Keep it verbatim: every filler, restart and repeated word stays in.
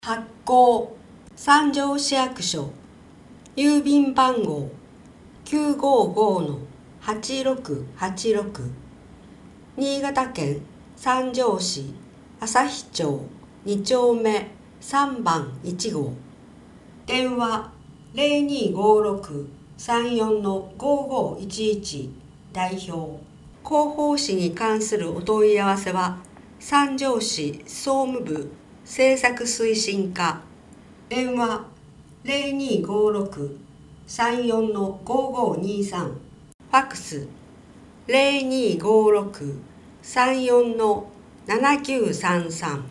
発行三条市役所郵便番号 きゅうごごのはちろくはちろく 新潟県三条市旭町に丁目さんばんいち号電話 ゼロにーごーろくさんよんのごーごーいちいち代表広報誌に関するお問い合わせは三条市総務部政策推進課電話 ゼロにーごーろくさんよんのごーごーにさんファックス ゼロにーごーろくさんよんのななきゅうさんさん